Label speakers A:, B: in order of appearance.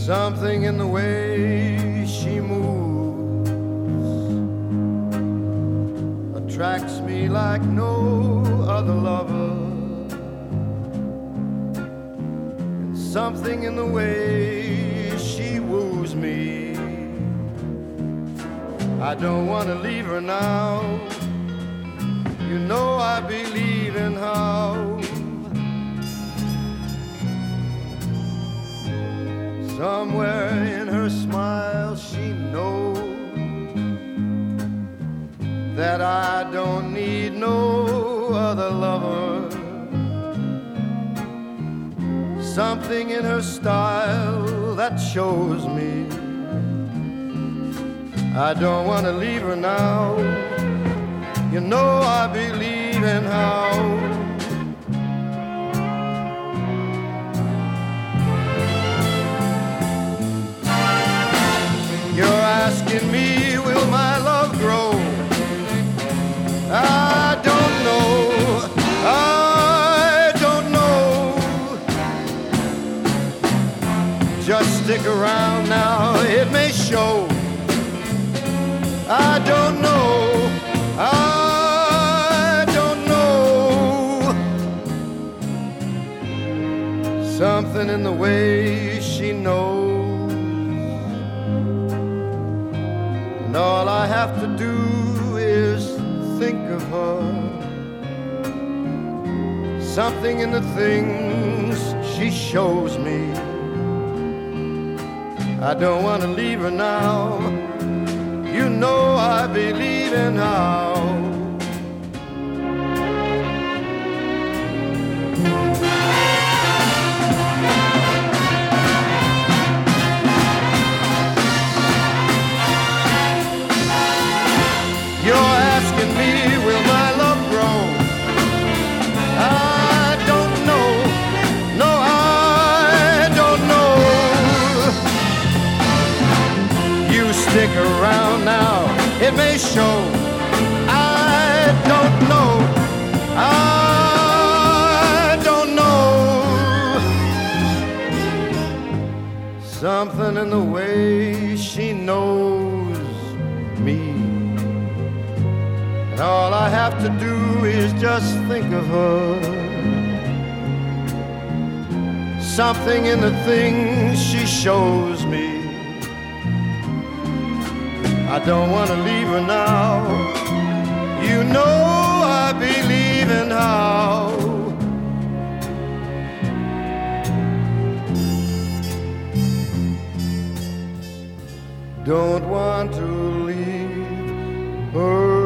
A: Something in the way she moves attracts me like no other lover. And something in the way she woos me. I don't want to leave her now. You know I believe in how somewhere in her smile she knows that I don't need no other lover. Something in her style that shows me I don't want to leave her now. You know I believe in how you're asking me, will my love grow? I don't know, I don't know. Just stick around now, it may show. I don't know, I don't know. Something in the way she knows. And all I have to do is think of her. Something in the things she shows me. I don't want to leave her now. You know I believe in how you're asking me, will my love grow? I don't know, no, I don't know. You stick around now, it may show. I don't know, I don't know. Something in the way she knows me. And all I have to do is just think of her. Something in the things she shows me. I don't want to leave her now. You know I believe in how don't want to leave her.